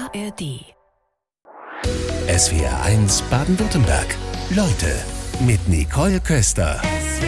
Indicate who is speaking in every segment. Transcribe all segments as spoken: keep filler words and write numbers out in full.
Speaker 1: A R D.
Speaker 2: S W R eins Baden-Württemberg. Leute mit Nicole Köster.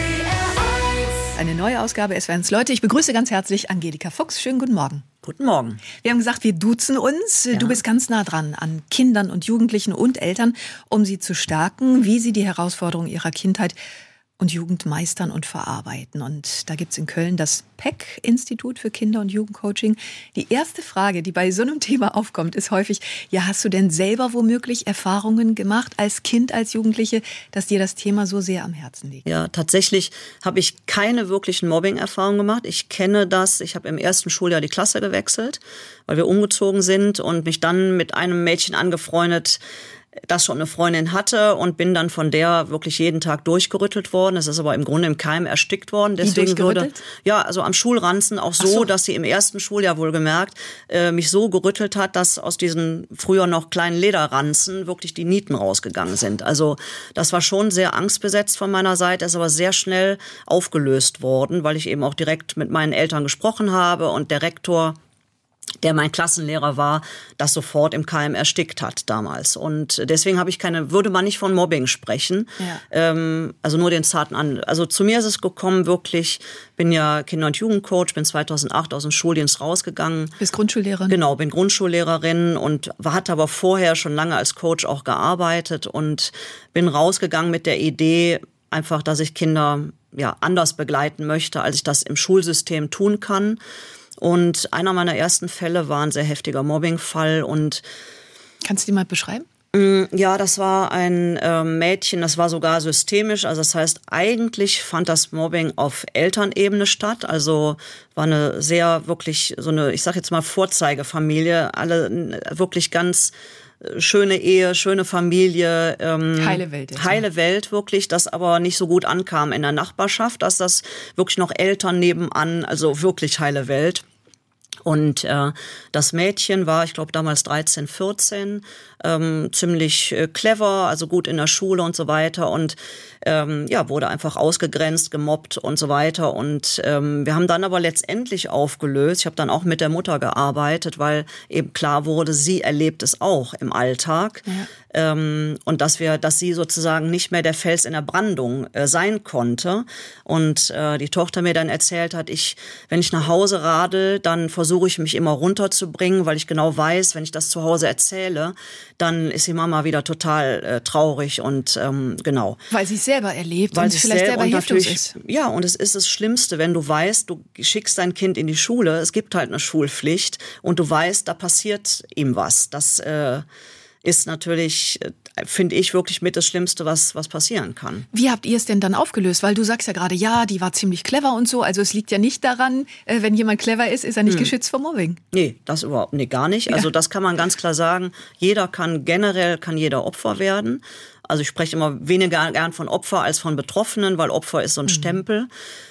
Speaker 3: Eine neue Ausgabe S W R eins Leute. Ich begrüße ganz herzlich Angelika Fuchs. Schönen guten Morgen.
Speaker 4: Guten Morgen.
Speaker 3: Wir haben gesagt, wir duzen uns.
Speaker 4: Ja.
Speaker 3: Du bist ganz nah dran an Kindern und Jugendlichen und Eltern, um sie zu stärken, wie sie die Herausforderungen ihrer Kindheit und Jugend meistern und verarbeiten. Und da gibt's in Köln das P E C-Institut für Kinder- und Jugendcoaching. Die erste Frage, die bei so einem Thema aufkommt, ist häufig, ja, hast du denn selber womöglich Erfahrungen gemacht als Kind, als Jugendliche, dass dir das Thema so sehr am Herzen liegt?
Speaker 4: Ja, tatsächlich habe ich keine wirklichen Mobbing-Erfahrungen gemacht. Ich kenne das. Ich habe im ersten Schuljahr die Klasse gewechselt, weil wir umgezogen sind und mich dann mit einem Mädchen angefreundet, das schon eine Freundin hatte, und bin dann von der wirklich jeden Tag durchgerüttelt worden. Es ist aber im Grunde im Keim erstickt worden. Deswegen würde, ja, also am Schulranzen auch so, so, dass sie im ersten Schuljahr wohlgemerkt äh, mich so gerüttelt hat, dass aus diesen früher noch kleinen Lederranzen wirklich die Nieten rausgegangen sind. Also das war schon sehr angstbesetzt von meiner Seite, ist aber sehr schnell aufgelöst worden, weil ich eben auch direkt mit meinen Eltern gesprochen habe und der Rektor, der mein Klassenlehrer war, das sofort im Keim erstickt hat damals. Und deswegen habe ich keine, würde man nicht von Mobbing sprechen. Ja. Ähm, also nur den zarten an. Also zu mir ist es gekommen, wirklich, bin ja Kinder- und Jugendcoach, bin zweitausendacht aus dem Schuldienst rausgegangen.
Speaker 3: Bist Grundschullehrerin?
Speaker 4: Genau, bin Grundschullehrerin und hatte aber vorher schon lange als Coach auch gearbeitet und bin rausgegangen mit der Idee, einfach, dass ich Kinder ja anders begleiten möchte, als ich das im Schulsystem tun kann. Und einer meiner ersten Fälle war ein sehr heftiger Mobbingfall. Und
Speaker 3: kannst du die mal beschreiben?
Speaker 4: Ja, das war ein äh, Mädchen, das war sogar systemisch. Also das heißt, eigentlich fand das Mobbing auf Elternebene statt. Also war eine sehr wirklich so eine, ich sag jetzt mal Vorzeigefamilie, alle wirklich ganz schöne Ehe, schöne Familie. Ähm,
Speaker 3: heile Welt. Jetzt.
Speaker 4: Heile Welt, wirklich, das aber nicht so gut ankam in der Nachbarschaft, dass das wirklich noch Eltern nebenan, also wirklich heile Welt. Und äh, das Mädchen war, ich glaube, damals dreizehn, vierzehn, ähm, ziemlich äh, clever, also gut in der Schule und so weiter und ähm, ja, wurde einfach ausgegrenzt, gemobbt und so weiter. Und ähm, wir haben dann aber letztendlich aufgelöst. Ich habe dann auch mit der Mutter gearbeitet, weil eben klar wurde, sie erlebt es auch im Alltag. Ja. Ähm, und dass wir, dass sie sozusagen nicht mehr der Fels in der Brandung äh, sein konnte. Und äh, die Tochter mir dann erzählt hat, ich, wenn ich nach Hause radel, dann versuche ich mich immer runterzubringen, weil ich genau weiß, wenn ich das zu Hause erzähle, dann ist die Mama wieder total äh, traurig und ähm, genau.
Speaker 3: Weil sie es selber erlebt
Speaker 4: weil
Speaker 3: und vielleicht selber hilflos ist.
Speaker 4: Ja, und es ist das Schlimmste, wenn du weißt, du schickst dein Kind in die Schule, es gibt halt eine Schulpflicht und du weißt, da passiert ihm was. Das äh, ist natürlich, finde ich, wirklich mit das Schlimmste, was was passieren kann.
Speaker 3: Wie habt ihr es denn dann aufgelöst? Weil du sagst ja gerade, ja, die war ziemlich clever und so. Also es liegt ja nicht daran, wenn jemand clever ist, ist er nicht hm. geschützt vor Mobbing.
Speaker 4: Nee, das überhaupt nee, gar nicht.
Speaker 3: Ja.
Speaker 4: Also das kann man ganz klar sagen. Jeder kann, generell kann jeder Opfer werden. Also ich spreche immer weniger gern von Opfer als von Betroffenen, weil Opfer ist so ein mhm. Stempel.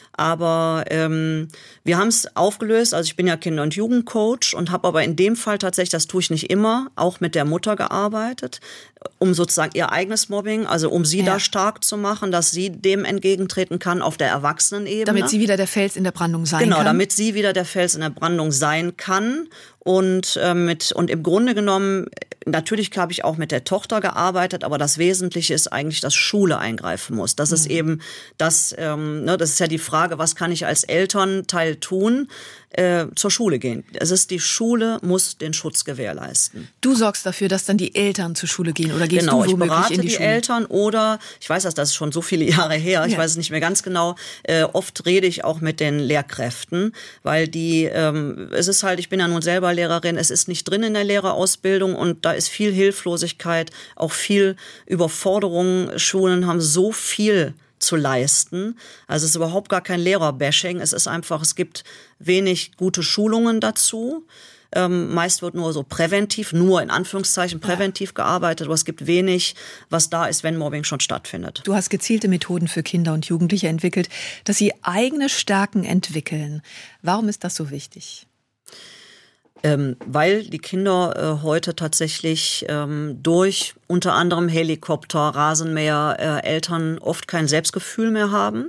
Speaker 4: Aber ähm, wir haben es aufgelöst. Also ich bin ja Kinder- und Jugendcoach und habe aber in dem Fall tatsächlich, das tue ich nicht immer, auch mit der Mutter gearbeitet, um sozusagen ihr eigenes Mobbing, also um sie ja. da stark zu machen, dass sie dem entgegentreten kann auf der Erwachsenenebene.
Speaker 3: Damit sie wieder der Fels in der Brandung sein
Speaker 4: genau,
Speaker 3: kann.
Speaker 4: Genau, damit sie wieder der Fels in der Brandung sein kann. Und äh, mit und im Grunde genommen, natürlich habe ich auch mit der Tochter gearbeitet, aber das Wesentliche ist eigentlich, dass Schule eingreifen muss. Das mhm. ist eben das, ähm, ne, das ist ja die Frage, was kann ich als Elternteil tun? Äh, zur Schule gehen. Es ist die Schule muss den Schutz gewährleisten.
Speaker 3: Du sorgst dafür, dass dann die Eltern zur Schule gehen oder gehst
Speaker 4: genau,
Speaker 3: du womöglich
Speaker 4: ich berate
Speaker 3: in die,
Speaker 4: die
Speaker 3: Schule?
Speaker 4: Eltern oder ich weiß, dass das ist schon so viele Jahre her. Ich ja. weiß es nicht mehr ganz genau. Äh, oft rede ich auch mit den Lehrkräften, weil die ähm, es ist halt, ich bin ja nun selber Lehrerin. Es ist nicht drin in der Lehrerausbildung und da ist viel Hilflosigkeit, auch viel Überforderung. Schulen haben so viel zu leisten. Also es ist überhaupt gar kein Lehrerbashing. Es ist einfach, es gibt wenig gute Schulungen dazu. Ähm, meist wird nur so präventiv, nur in Anführungszeichen präventiv ja. gearbeitet, aber es gibt wenig, was da ist, wenn Mobbing schon stattfindet.
Speaker 3: Du hast gezielte Methoden für Kinder und Jugendliche entwickelt, dass sie eigene Stärken entwickeln. Warum ist das so wichtig?
Speaker 4: Ähm, weil die Kinder äh, heute tatsächlich ähm, durch unter anderem Helikopter, Rasenmäher, äh, Eltern oft kein Selbstgefühl mehr haben.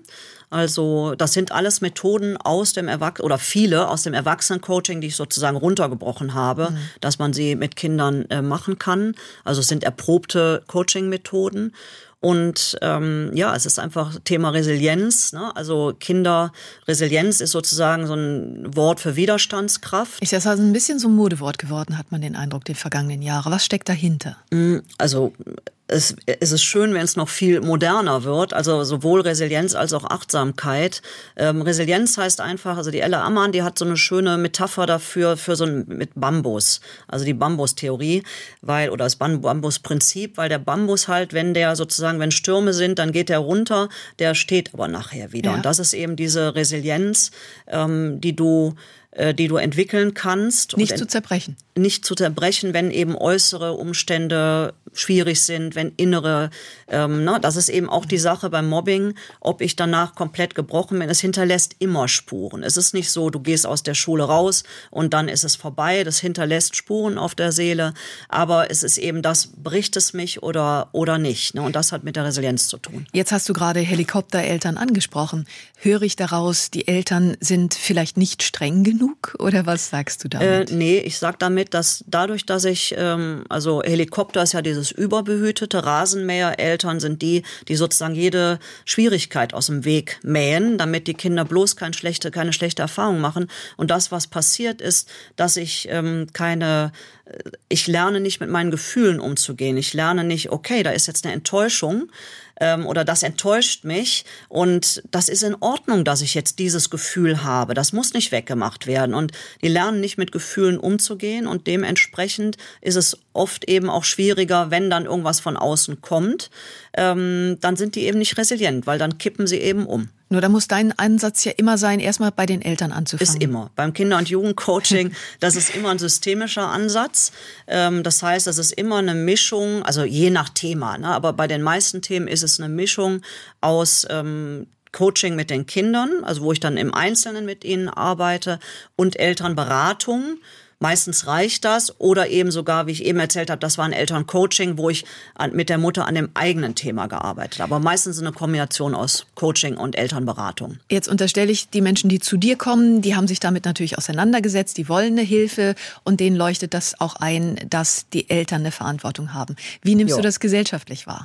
Speaker 4: Also das sind alles Methoden aus dem Erwachsenen oder viele aus dem Erwachsenen-Coaching, die ich sozusagen runtergebrochen habe, mhm. dass man sie mit Kindern äh, machen kann. Also es sind erprobte Coaching-Methoden. Und ähm, ja, es ist einfach Thema Resilienz. Ne? Also Kinderresilienz ist sozusagen so ein Wort für Widerstandskraft.
Speaker 3: Ist das also ein bisschen so ein Modewort geworden, hat man den Eindruck, die vergangenen Jahre. Was steckt dahinter?
Speaker 4: Also es, es ist schön, wenn es noch viel moderner wird, also sowohl Resilienz als auch Achtsamkeit. Ähm, Resilienz heißt einfach, also die Ella Ammann, die hat so eine schöne Metapher dafür, für so ein, mit Bambus, also die Bambustheorie, weil, oder das Bambusprinzip, weil der Bambus halt, wenn der sozusagen, wenn Stürme sind, dann geht der runter, der steht aber nachher wieder. Ja. Und das ist eben diese Resilienz, ähm, die du die du entwickeln kannst.
Speaker 3: Nicht zu zerbrechen.
Speaker 4: Nicht zu zerbrechen, wenn eben äußere Umstände schwierig sind, wenn innere, ähm, ne, das ist eben auch die Sache beim Mobbing, ob ich danach komplett gebrochen bin. Es hinterlässt immer Spuren. Es ist nicht so, du gehst aus der Schule raus und dann ist es vorbei. Das hinterlässt Spuren auf der Seele. Aber es ist eben das, bricht es mich oder, oder nicht. Ne? Und das hat mit der Resilienz zu tun.
Speaker 3: Jetzt hast du gerade Helikoptereltern angesprochen. Höre ich daraus, die Eltern sind vielleicht nicht streng genug? Oder was sagst du damit?
Speaker 4: Äh, nee, ich sag damit, dass dadurch, dass ich, ähm, also Helikopter ist ja dieses überbehütete, Rasenmäher-Eltern sind die, die sozusagen jede Schwierigkeit aus dem Weg mähen, damit die Kinder bloß keine schlechte, keine schlechte Erfahrung machen. Und das, was passiert ist, dass ich ähm, keine, ich lerne nicht mit meinen Gefühlen umzugehen. Ich lerne nicht, okay, da ist jetzt eine Enttäuschung, oder das enttäuscht mich und das ist in Ordnung, dass ich jetzt dieses Gefühl habe. Das muss nicht weggemacht werden und die lernen nicht mit Gefühlen umzugehen und dementsprechend ist es oft eben auch schwieriger, wenn dann irgendwas von außen kommt, ähm, dann sind die eben nicht resilient, weil dann kippen sie eben um.
Speaker 3: Nur da muss dein Ansatz ja immer sein, erstmal bei den Eltern anzufangen.
Speaker 4: Ist immer. Beim Kinder- und Jugendcoaching, das ist immer ein systemischer Ansatz. Ähm, das heißt, das ist immer eine Mischung, also je nach Thema, ne? Aber bei den meisten Themen ist es eine Mischung aus ähm, Coaching mit den Kindern, also wo ich dann im Einzelnen mit ihnen arbeite, und Elternberatung. Meistens reicht das oder eben sogar, wie ich eben erzählt habe, das war ein Elterncoaching, wo ich an, mit der Mutter an dem eigenen Thema gearbeitet habe. Aber meistens eine Kombination aus Coaching und Elternberatung.
Speaker 3: Jetzt unterstelle ich, die Menschen, die zu dir kommen, die haben sich damit natürlich auseinandergesetzt, die wollen eine Hilfe und denen leuchtet das auch ein, dass die Eltern eine Verantwortung haben. Wie nimmst jo. du das gesellschaftlich wahr?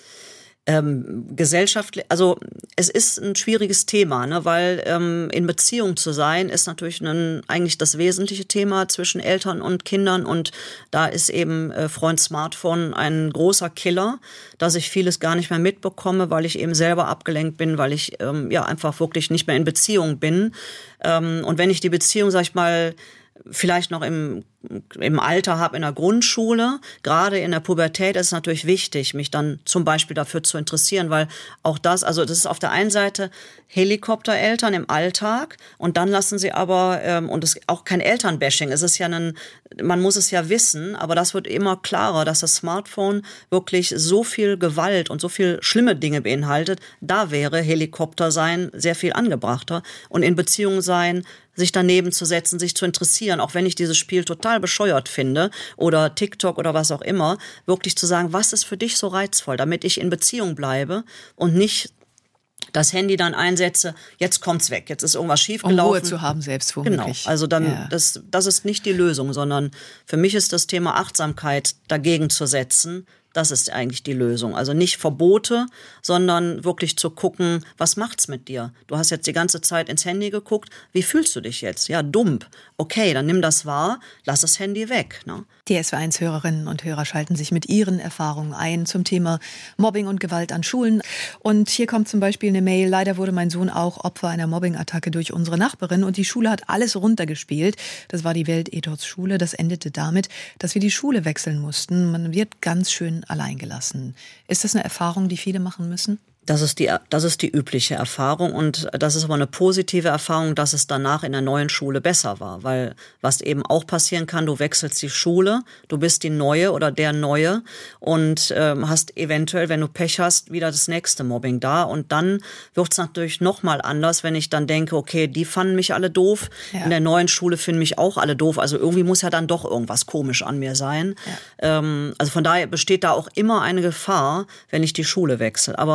Speaker 4: Ähm, gesellschaftlich, also es ist ein schwieriges Thema, ne, weil ähm, in Beziehung zu sein ist natürlich ein, eigentlich das wesentliche Thema zwischen Eltern und Kindern und da ist eben äh, Freund Smartphone ein großer Killer, dass ich vieles gar nicht mehr mitbekomme, weil ich eben selber abgelenkt bin, weil ich ähm, ja einfach wirklich nicht mehr in Beziehung bin ähm, und wenn ich die Beziehung, sag ich mal, vielleicht noch im, im Alter habe in der Grundschule, gerade in der Pubertät ist es natürlich wichtig, mich dann zum Beispiel dafür zu interessieren, weil auch das, also das ist auf der einen Seite Helikoptereltern im Alltag und dann lassen sie aber, ähm, und es ist auch kein Elternbashing, es ist ja ein, man muss es ja wissen, aber das wird immer klarer, dass das Smartphone wirklich so viel Gewalt und so viel schlimme Dinge beinhaltet, da wäre Helikopter sein sehr viel angebrachter und in Beziehung sein, sich daneben zu setzen, sich zu interessieren, auch wenn ich dieses Spiel total bescheuert finde oder TikTok oder was auch immer, wirklich zu sagen, was ist für dich so reizvoll, damit ich in Beziehung bleibe und nicht das Handy dann einsetze, jetzt kommt's weg, jetzt ist irgendwas schiefgelaufen.
Speaker 3: Um Ruhe zu haben selbst womöglich.
Speaker 4: Genau, also dann,
Speaker 3: ja.
Speaker 4: das, das ist nicht die Lösung, sondern für mich ist das Thema Achtsamkeit dagegen zu setzen, das ist eigentlich die Lösung. Also nicht Verbote, sondern wirklich zu gucken, was macht's mit dir? Du hast jetzt die ganze Zeit ins Handy geguckt. Wie fühlst du dich jetzt? Ja, dumm. Okay, dann nimm das wahr, lass das Handy weg. Ne?
Speaker 3: Die S W eins Hörerinnen und Hörer schalten sich mit ihren Erfahrungen ein zum Thema Mobbing und Gewalt an Schulen. Und hier kommt zum Beispiel eine Mail. Leider wurde mein Sohn auch Opfer einer Mobbing-Attacke durch unsere Nachbarin. Und die Schule hat alles runtergespielt. Das war die Welt-Ethos-Schule. Das endete damit, dass wir die Schule wechseln mussten. Man wird ganz schön allein gelassen. Ist das eine Erfahrung, die viele machen müssen?
Speaker 4: Das ist die, das ist die übliche Erfahrung und das ist aber eine positive Erfahrung, dass es danach in der neuen Schule besser war, weil was eben auch passieren kann, du wechselst die Schule, du bist die Neue oder der Neue und ähm, hast eventuell, wenn du Pech hast, wieder das nächste Mobbing da und dann wird es natürlich nochmal anders, wenn ich dann denke, okay, die fanden mich alle doof, ja. In der neuen Schule finden mich auch alle doof, also irgendwie muss ja dann doch irgendwas komisch an mir sein. Ja. Ähm, also von daher besteht da auch immer eine Gefahr, wenn ich die Schule wechsle, aber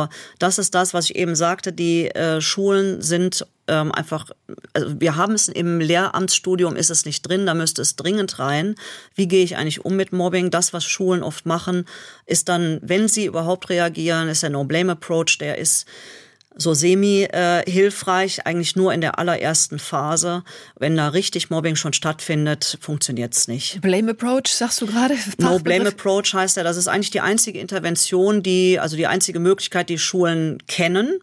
Speaker 4: das ist das, was ich eben sagte, die äh, Schulen sind ähm, einfach, also wir haben es im Lehramtsstudium, ist es nicht drin, da müsste es dringend rein. Wie gehe ich eigentlich um mit Mobbing? Das, was Schulen oft machen, ist dann, wenn sie überhaupt reagieren, ist der No-Blame-Approach, der ist so semi-hilfreich, äh, eigentlich nur in der allerersten Phase. Wenn da richtig Mobbing schon stattfindet, funktioniert's nicht.
Speaker 3: Blame Approach, sagst du gerade?
Speaker 4: No Blame Approach heißt ja, das ist eigentlich die einzige Intervention, die, also die einzige Möglichkeit, die Schulen kennen.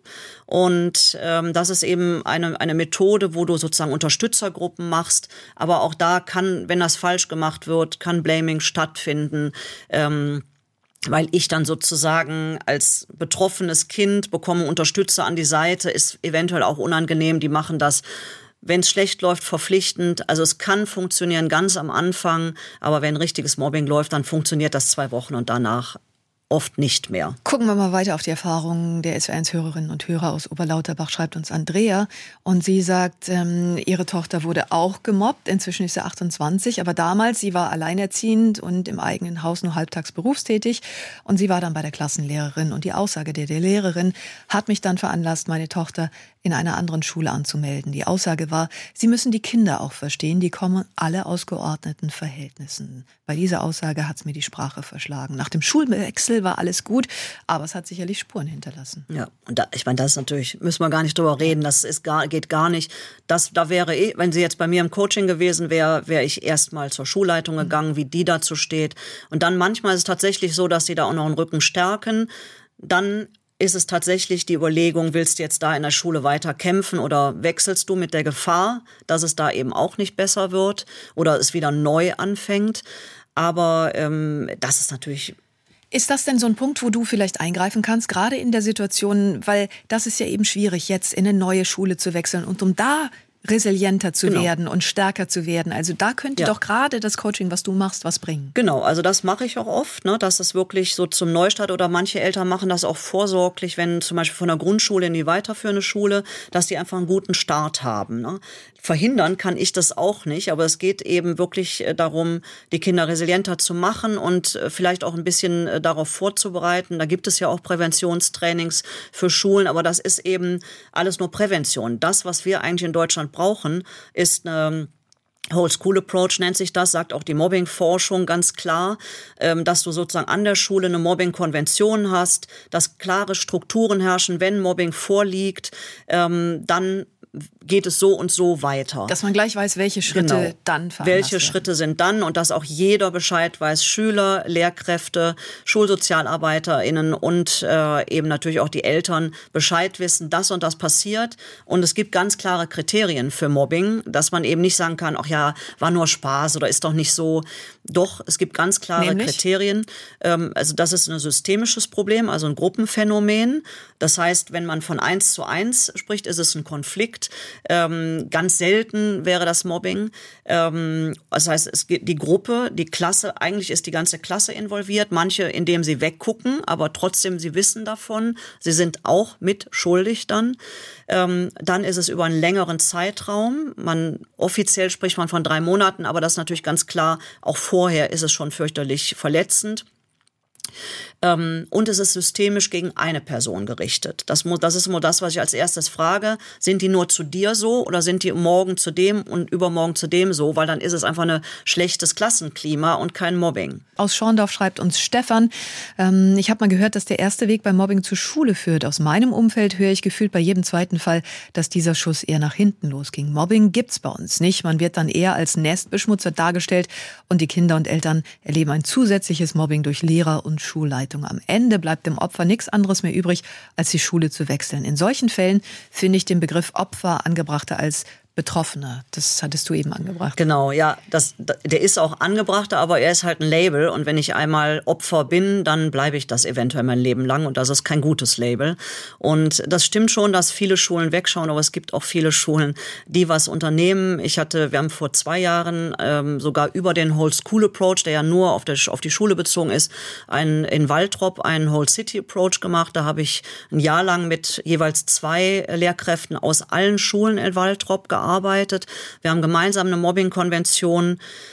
Speaker 4: Und ähm, das ist eben eine, eine Methode, wo du sozusagen Unterstützergruppen machst. Aber auch da kann, wenn das falsch gemacht wird, kann Blaming stattfinden. Ähm, weil ich dann sozusagen als betroffenes Kind bekomme Unterstützer an die Seite, ist eventuell auch unangenehm, die machen das, wenn es schlecht läuft, verpflichtend. Also es kann funktionieren ganz am Anfang, aber wenn richtiges Mobbing läuft, dann funktioniert das zwei Wochen und danach oft nicht mehr.
Speaker 3: Gucken wir mal weiter auf die Erfahrungen der S W R eins Hörerinnen und Hörer aus Oberlauterbach, schreibt uns Andrea. Und sie sagt, ähm, ihre Tochter wurde auch gemobbt. Inzwischen ist sie achtundzwanzig, aber damals, sie war alleinerziehend und im eigenen Haus nur halbtags berufstätig. Und sie war dann bei der Klassenlehrerin. Und die Aussage der, der Lehrerin hat mich dann veranlasst, meine Tochter in einer anderen Schule anzumelden. Die Aussage war, sie müssen die Kinder auch verstehen, die kommen alle aus geordneten Verhältnissen. Bei dieser Aussage hat es mir die Sprache verschlagen. Nach dem Schulwechsel war alles gut, aber es hat sicherlich Spuren hinterlassen.
Speaker 4: Ja, und da, ich meine, das ist natürlich, müssen wir gar nicht drüber reden, das ist gar, geht gar nicht. Das, da wäre, eh, wenn sie jetzt bei mir im Coaching gewesen wäre, wäre ich erstmal zur Schulleitung gegangen, wie die dazu steht. Und dann manchmal ist es tatsächlich so, dass sie da auch noch einen Rücken stärken. Dann ist es tatsächlich die Überlegung, willst du jetzt da in der Schule weiter kämpfen oder wechselst du mit der Gefahr, dass es da eben auch nicht besser wird oder es wieder neu anfängt. Aber ähm, das ist natürlich...
Speaker 3: Ist das denn so ein Punkt, wo du vielleicht eingreifen kannst, gerade in der Situation, weil das ist ja eben schwierig, jetzt in eine neue Schule zu wechseln und um da resilienter zu genau. werden und stärker zu werden. Also da könnte ja. doch gerade das Coaching, was du machst, was bringen.
Speaker 4: Genau, also das mache ich auch oft, ne, dass es wirklich so zum Neustart oder manche Eltern machen das auch vorsorglich, wenn zum Beispiel von der Grundschule in die weiterführende Schule, dass die einfach einen guten Start haben. Ne. Verhindern kann ich das auch nicht, aber es geht eben wirklich darum, die Kinder resilienter zu machen und vielleicht auch ein bisschen darauf vorzubereiten. Da gibt es ja auch Präventionstrainings für Schulen, aber das ist eben alles nur Prävention. Das, was wir eigentlich in Deutschland brauchen, ist eine Whole School Approach nennt sich das, sagt auch die Mobbing-Forschung ganz klar, dass du sozusagen an der Schule eine Mobbing-Konvention hast, dass klare Strukturen herrschen, wenn Mobbing vorliegt, dann geht es so und so weiter.
Speaker 3: Dass man gleich weiß, welche Schritte
Speaker 4: genau.
Speaker 3: dann veranlasst
Speaker 4: Welche
Speaker 3: werden.
Speaker 4: Schritte sind dann und dass auch jeder Bescheid weiß, Schüler, Lehrkräfte, SchulsozialarbeiterInnen und äh, eben natürlich auch die Eltern Bescheid wissen, das und das passiert. Und es gibt ganz klare Kriterien für Mobbing, dass man eben nicht sagen kann, ach ja, war nur Spaß oder ist doch nicht so. Doch, es gibt ganz klare
Speaker 3: Nämlich?
Speaker 4: Kriterien. Ähm, also das ist ein systemisches Problem, also ein Gruppenphänomen. Das heißt, wenn man von eins zu eins spricht, ist es ein Konflikt. Ähm, ganz selten wäre das Mobbing. Ähm, das heißt, es geht die Gruppe, die Klasse, eigentlich ist die ganze Klasse involviert. Manche, indem sie weggucken, aber trotzdem, sie wissen davon. Sie sind auch mit schuldig dann. Ähm, dann ist es über einen längeren Zeitraum. Man, offiziell spricht man von drei Monaten, aber das ist natürlich ganz klar, auch vorher ist es schon fürchterlich verletzend. Ähm, und es ist systemisch gegen eine Person gerichtet. Das, muss, das ist immer das, was ich als erstes frage. Sind die nur zu dir so oder sind die morgen zu dem und übermorgen zu dem so? Weil dann ist es einfach ein schlechtes Klassenklima und kein Mobbing.
Speaker 3: Aus Schorndorf schreibt uns Stefan, ähm, ich habe mal gehört, dass der erste Weg beim Mobbing zur Schule führt. Aus meinem Umfeld höre ich gefühlt bei jedem zweiten Fall, dass dieser Schuss eher nach hinten losging. Mobbing gibt's bei uns nicht. Man wird dann eher als Nestbeschmutzer dargestellt und die Kinder und Eltern erleben ein zusätzliches Mobbing durch Lehrer und Schulleitung. Am Ende bleibt dem Opfer nichts anderes mehr übrig, als die Schule zu wechseln. In solchen Fällen finde ich den Begriff Opfer angebrachter als Betroffene. Das hattest du eben angebracht.
Speaker 4: Genau, ja, das, der ist auch angebrachter, aber er ist halt ein Label. Und wenn ich einmal Opfer bin, dann bleibe ich das eventuell mein Leben lang. Und das ist kein gutes Label. Und das stimmt schon, dass viele Schulen wegschauen, aber es gibt auch viele Schulen, die was unternehmen. Ich hatte, wir haben vor zwei Jahren ähm, sogar über den Whole School Approach, der ja nur auf, der, auf die Schule bezogen ist, einen, in Waltrop einen Whole City Approach gemacht. Da habe ich ein Jahr lang mit jeweils zwei Lehrkräften aus allen Schulen in Waltrop gearbeitet. Wir haben gemeinsam eine Mobbing-Konvention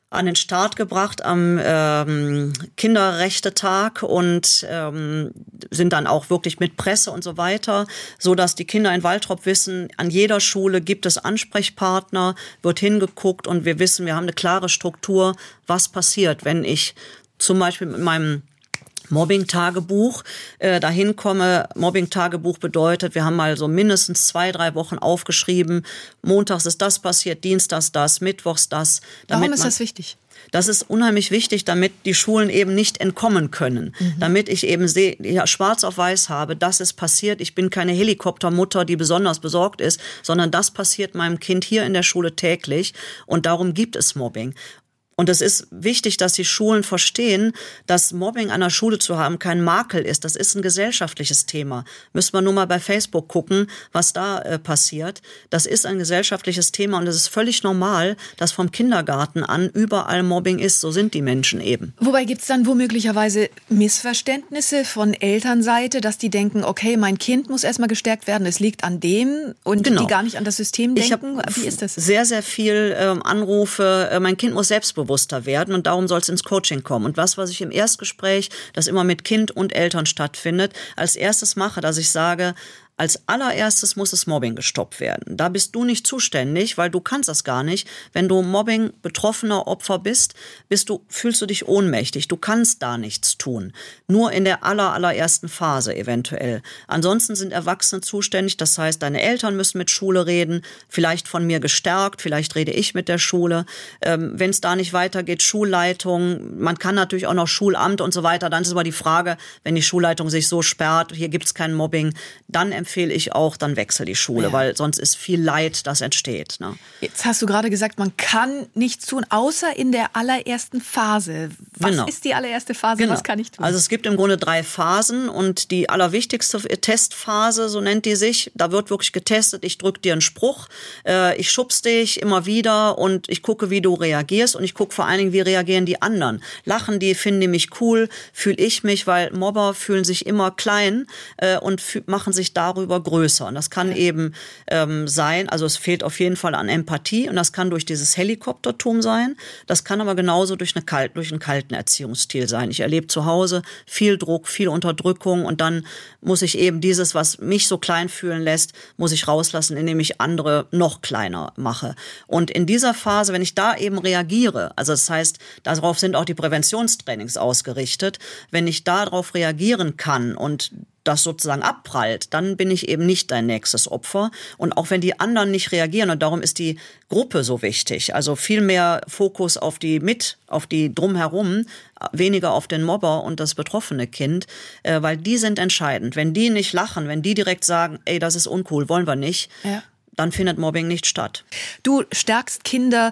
Speaker 4: an den Start gebracht am ähm, Kinderrechte-Tag und ähm, sind dann auch wirklich mit Presse und so weiter, so dass die Kinder in Waltrop wissen, an jeder Schule gibt es Ansprechpartner, wird hingeguckt und wir wissen, wir haben eine klare Struktur, was passiert, wenn ich zum Beispiel mit meinem Mobbing-Tagebuch äh, dahin komme. Mobbing-Tagebuch bedeutet, wir haben mal so mindestens zwei, drei Wochen aufgeschrieben. Montags ist das passiert, Dienstags das, Mittwochs das.
Speaker 3: Warum ist das wichtig?
Speaker 4: Das ist unheimlich wichtig, damit die Schulen eben nicht entkommen können. Mhm. Damit ich eben sehe, ja, schwarz auf weiß habe, das ist passiert. Ich bin keine Helikoptermutter, die besonders besorgt ist, sondern das passiert meinem Kind hier in der Schule täglich. Und darum gibt es Mobbing. Und es ist wichtig, dass die Schulen verstehen, dass Mobbing an der Schule zu haben kein Makel ist. Das ist ein gesellschaftliches Thema. Müssen wir nur mal bei Facebook gucken, was da äh, passiert. Das ist ein gesellschaftliches Thema und es ist völlig normal, dass vom Kindergarten an überall Mobbing ist. So sind die Menschen eben.
Speaker 3: Wobei gibt's dann womöglicherweise Missverständnisse von Elternseite, dass die denken, okay, mein Kind muss erstmal gestärkt werden, es liegt an dem und genau. Die gar nicht an das System denken.
Speaker 4: Ich
Speaker 3: Wie ist das?
Speaker 4: Sehr, sehr viel ähm, Anrufe. Äh, mein Kind muss selbstbewusst werden und darum soll es ins Coaching kommen. Und was, was ich im Erstgespräch, das immer mit Kind und Eltern stattfindet, als erstes mache, dass ich sage, als allererstes muss das Mobbing gestoppt werden. Da bist du nicht zuständig, weil du kannst das gar nicht. Wenn du Mobbing betroffener Opfer bist, bist du, fühlst du dich ohnmächtig. Du kannst da nichts tun. Nur in der aller, allerersten Phase eventuell. Ansonsten sind Erwachsene zuständig. Das heißt, deine Eltern müssen mit Schule reden. Vielleicht von mir gestärkt. Vielleicht rede ich mit der Schule. Ähm, wenn es da nicht weitergeht, Schulleitung. Man kann natürlich auch noch Schulamt und so weiter. Dann ist aber die Frage, wenn die Schulleitung sich so sperrt, hier gibt es kein Mobbing, dann empfehle ich auch, dann wechsel die Schule, ja. Weil sonst ist viel Leid, das entsteht. Ne?
Speaker 3: Jetzt hast du gerade gesagt, man kann nichts tun, außer in der allerersten Phase. Was
Speaker 4: genau.
Speaker 3: ist die allererste Phase?
Speaker 4: Genau.
Speaker 3: Was kann ich tun?
Speaker 4: Also es gibt im Grunde drei Phasen und die allerwichtigste Testphase, so nennt die sich, da wird wirklich getestet, ich drücke dir einen Spruch, äh, ich schubs dich immer wieder und ich gucke, wie du reagierst und ich gucke vor allen Dingen, wie reagieren die anderen. Lachen die, finden die mich cool, fühle ich mich, weil Mobber fühlen sich immer klein äh, und machen sich darüber größer. Und das kann ja. eben ähm, sein, also es fehlt auf jeden Fall an Empathie und das kann durch dieses Helikoptertum sein. Das kann aber genauso durch, eine kalt, durch einen kalten Erziehungsstil sein. Ich erlebe zu Hause viel Druck, viel Unterdrückung und dann muss ich eben dieses, was mich so klein fühlen lässt, muss ich rauslassen, indem ich andere noch kleiner mache. Und in dieser Phase, wenn ich da eben reagiere, also das heißt, darauf sind auch die Präventionstrainings ausgerichtet, wenn ich darauf reagieren kann und das sozusagen abprallt, dann bin ich eben nicht dein nächstes Opfer. Und auch wenn die anderen nicht reagieren, und darum ist die Gruppe so wichtig, also viel mehr Fokus auf die mit, auf die drumherum, weniger auf den Mobber und das betroffene Kind, äh, weil die sind entscheidend. Wenn die nicht lachen, wenn die direkt sagen, ey, das ist uncool, wollen wir nicht, ja. Dann findet Mobbing nicht statt.
Speaker 3: Du stärkst Kinder,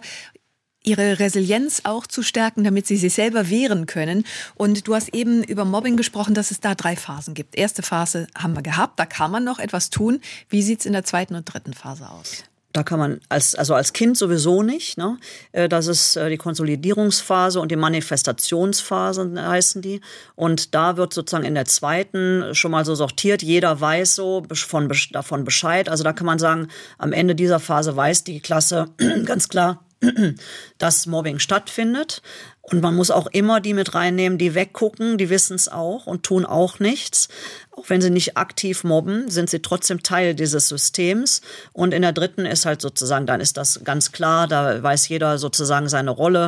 Speaker 3: ihre Resilienz auch zu stärken, damit sie sich selber wehren können. Und du hast eben über Mobbing gesprochen, dass es da drei Phasen gibt. Erste Phase haben wir gehabt, da kann man noch etwas tun. Wie sieht's in der zweiten und dritten Phase aus?
Speaker 4: Da kann man als, also als Kind sowieso nicht, ne? Das ist die Konsolidierungsphase und die Manifestationsphase heißen die. Und da wird sozusagen in der zweiten schon mal so sortiert. Jeder weiß so von, davon Bescheid. Also da kann man sagen, am Ende dieser Phase weiß die Klasse ganz klar, dass Mobbing stattfindet. Und man muss auch immer die mit reinnehmen, die weggucken, die wissen es auch und tun auch nichts. Auch wenn sie nicht aktiv mobben, sind sie trotzdem Teil dieses Systems. Und in der dritten ist halt sozusagen, dann ist das ganz klar, da weiß jeder sozusagen seine Rolle.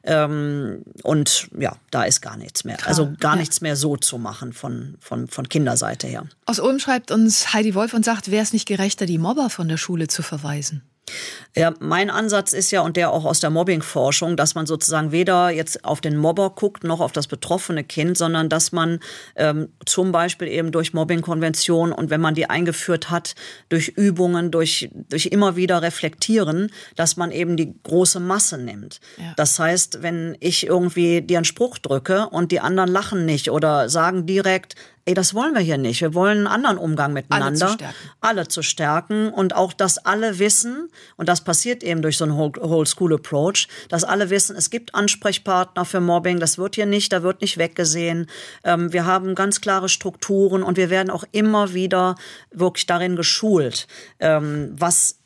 Speaker 4: Ähm, und ja, da ist gar nichts mehr. Also gar ja. nichts mehr so zu machen von, von, von Kinderseite her.
Speaker 3: Aus Ulm schreibt uns Heidi Wolf und sagt, wäre es nicht gerechter, die Mobber von der Schule zu verweisen?
Speaker 4: Ja, mein Ansatz ist ja, und der auch aus der Mobbingforschung, dass man sozusagen weder jetzt auf den Mobber guckt, noch auf das betroffene Kind, sondern dass man ähm, zum Beispiel eben durch Mobbingkonvention und wenn man die eingeführt hat, durch Übungen, durch, durch immer wieder reflektieren, dass man eben die große Masse nimmt. Ja. Das heißt, wenn ich irgendwie dir einen Spruch drücke und die anderen lachen nicht oder sagen direkt, ey, das wollen wir hier nicht. Wir wollen einen anderen Umgang miteinander. Alle zu stärken. Alle zu stärken und auch, dass alle wissen, und das passiert eben durch so einen Whole-School-Approach, dass alle wissen, es gibt Ansprechpartner für Mobbing, das wird hier nicht, da wird nicht weggesehen. Ähm, wir haben ganz klare Strukturen und wir werden auch immer wieder wirklich darin geschult, ähm, was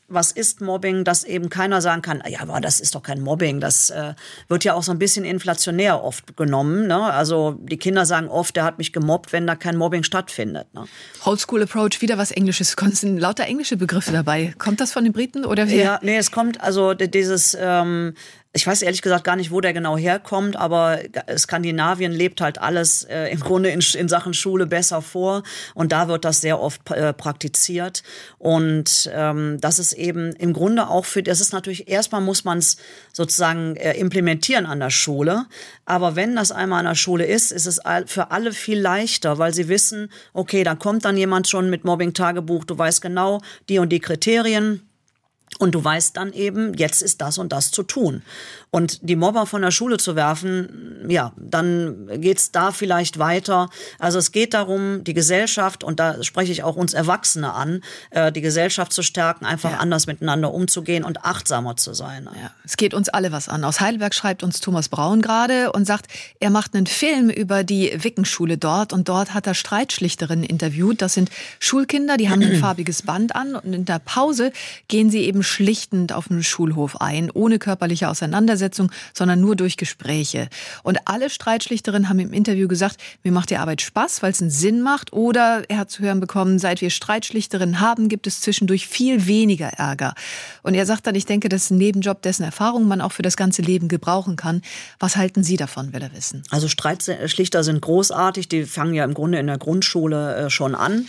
Speaker 4: was ist Mobbing, dass eben keiner sagen kann, ja, aber das ist doch kein Mobbing. Das äh, wird ja auch so ein bisschen inflationär oft genommen. Ne? Also die Kinder sagen oft, der hat mich gemobbt, wenn da kein Mobbing stattfindet. Ne?
Speaker 3: Oldschool Approach, wieder was Englisches. Es sind lauter englische Begriffe dabei. Kommt das von den Briten oder wie?
Speaker 4: Ja, nee, es kommt also dieses... Ähm, Ich weiß ehrlich gesagt gar nicht, wo der genau herkommt, aber Skandinavien lebt halt alles äh, im Grunde in, in Sachen Schule besser vor und da wird das sehr oft äh, praktiziert und ähm, das ist eben im Grunde auch für, das ist natürlich, erstmal muss man es sozusagen äh, implementieren an der Schule, aber wenn das einmal an der Schule ist, ist es für alle viel leichter, weil sie wissen, okay, dann kommt dann jemand schon mit Mobbing-Tagebuch, du weißt genau die und die Kriterien. Und du weißt dann eben, jetzt ist das und das zu tun. Und die Mobber von der Schule zu werfen, ja, dann geht's da vielleicht weiter. Also es geht darum, die Gesellschaft, und da spreche ich auch uns Erwachsene an, die Gesellschaft zu stärken, einfach ja. anders miteinander umzugehen und achtsamer zu sein.
Speaker 3: Ja, es geht uns alle was an. Aus Heidelberg schreibt uns Thomas Braun gerade und sagt, er macht einen Film über die Wickenschule dort und dort hat er Streitschlichterinnen interviewt. Das sind Schulkinder, die haben ein farbiges Band an und in der Pause gehen sie eben schlichtend auf den Schulhof ein, ohne körperliche Auseinandersetzung, sondern nur durch Gespräche. Und alle Streitschlichterinnen haben im Interview gesagt, mir macht die Arbeit Spaß, weil es einen Sinn macht. Oder er hat zu hören bekommen, seit wir Streitschlichterinnen haben, gibt es zwischendurch viel weniger Ärger. Und er sagt dann, ich denke, das ist ein Nebenjob, dessen Erfahrung man auch für das ganze Leben gebrauchen kann. Was halten Sie davon, will er wissen?
Speaker 4: Also Streitschlichter sind großartig, die fangen ja im Grunde in der Grundschule äh, schon an.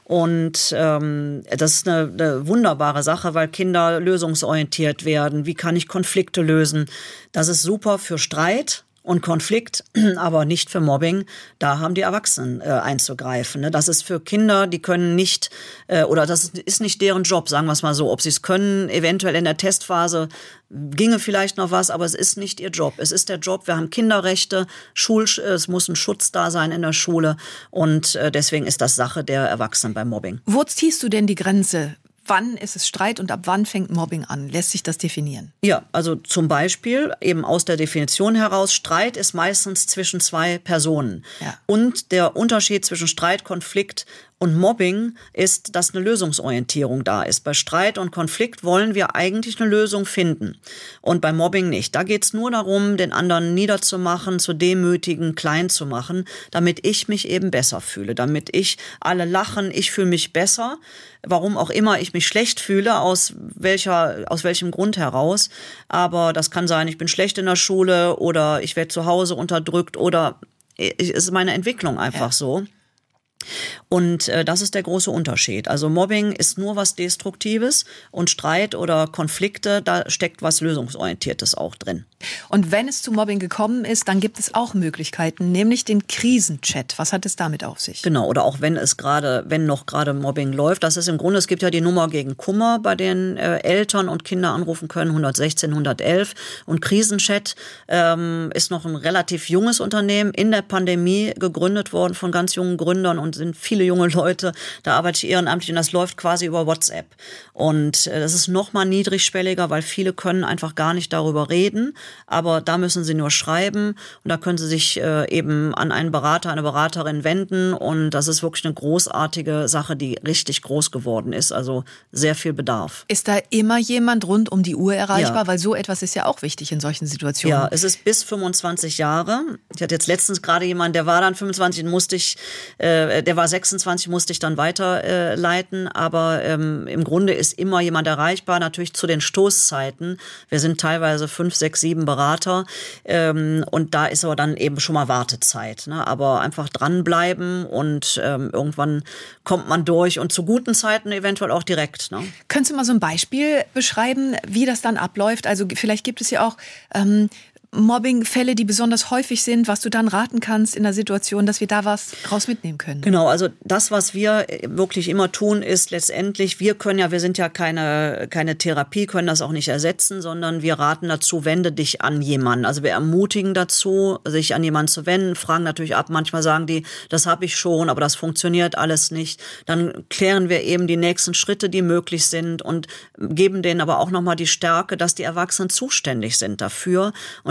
Speaker 4: Und ähm, das ist eine, eine wunderbare Sache, weil Kinder lösungsorientiert werden. Wie kann ich Konflikte lösen? Das ist super für Streit und Konflikt, aber nicht für Mobbing. Da haben die Erwachsenen äh, einzugreifen. Ne? Das ist für Kinder, die können nicht, äh, oder das ist nicht deren Job, sagen wir es mal so. Ob sie es können, eventuell in der Testphase ginge vielleicht noch was, aber es ist nicht ihr Job. Es ist der Job, wir haben Kinderrechte, Schul, es muss ein Schutz da sein in der Schule und äh, deswegen ist das Sache der Erwachsenen beim Mobbing.
Speaker 3: Wo ziehst du denn die Grenze? Wann ist es Streit und ab wann fängt Mobbing an? Lässt sich das definieren?
Speaker 4: Ja, also zum Beispiel eben aus der Definition heraus, Streit ist meistens zwischen zwei Personen. Ja. Und der Unterschied zwischen Streit, Konflikt und Mobbing ist, dass eine Lösungsorientierung da ist. Bei Streit und Konflikt wollen wir eigentlich eine Lösung finden und bei Mobbing nicht. Da geht's nur darum, den anderen niederzumachen, zu demütigen, klein zu machen, damit ich mich eben besser fühle, damit ich alle lachen, ich fühle mich besser, warum auch immer ich mich schlecht fühle, aus welcher, aus welchem Grund heraus. Aber das kann sein, ich bin schlecht in der Schule oder ich werde zu Hause unterdrückt oder es ist meine Entwicklung einfach ja. so. Und äh, das ist der große Unterschied. Also Mobbing ist nur was Destruktives und Streit oder Konflikte, da steckt was Lösungsorientiertes auch drin.
Speaker 3: Und wenn es zu Mobbing gekommen ist, dann gibt es auch Möglichkeiten, nämlich den Krisenchat. Was hat es damit auf sich?
Speaker 4: Genau, oder auch wenn es gerade, wenn noch gerade Mobbing läuft. Das ist im Grunde, es gibt ja die Nummer gegen Kummer, bei denen äh, Eltern und Kinder anrufen können, hundertsechzehn, hundertelf. Und Krisenchat ähm, ist noch ein relativ junges Unternehmen, in der Pandemie gegründet worden von ganz jungen Gründern und sind viele junge Leute. Da arbeite ich ehrenamtlich und das läuft quasi über WhatsApp. Und äh, das ist noch mal niedrigschwelliger, weil viele können einfach gar nicht darüber reden. Aber da müssen sie nur schreiben und da können sie sich äh, eben an einen Berater, eine Beraterin wenden und das ist wirklich eine großartige Sache, die richtig groß geworden ist, also sehr viel Bedarf.
Speaker 3: Ist da immer jemand rund um die Uhr erreichbar? Ja. Weil so etwas ist ja auch wichtig in solchen Situationen.
Speaker 4: Ja, es ist bis fünfundzwanzig Jahre. Ich hatte jetzt letztens gerade jemanden, der war dann fünfundzwanzig, den musste ich, äh, der war sechsundzwanzig, musste ich dann weiterleiten, äh, aber ähm, im Grunde ist immer jemand erreichbar, natürlich zu den Stoßzeiten. Wir sind teilweise fünf, sechs, sieben Berater ähm, und da ist aber dann eben schon mal Wartezeit. Ne? Aber einfach dranbleiben und ähm, irgendwann kommt man durch und zu guten Zeiten eventuell auch direkt. Ne?
Speaker 3: Könntest du mal so ein Beispiel beschreiben, wie das dann abläuft? Also vielleicht gibt es ja auch ähm, Mobbingfälle, die besonders häufig sind, was du dann raten kannst in der Situation, dass wir da was raus mitnehmen können.
Speaker 4: Genau, also das, was wir wirklich immer tun, ist letztendlich, wir können ja, wir sind ja keine, keine Therapie, können das auch nicht ersetzen, sondern wir raten dazu, wende dich an jemanden. Also wir ermutigen dazu, sich an jemanden zu wenden, fragen natürlich ab, manchmal sagen die, das habe ich schon, aber das funktioniert alles nicht. Dann klären wir eben die nächsten Schritte, die möglich sind und geben denen aber auch nochmal die Stärke, dass die Erwachsenen zuständig sind dafür und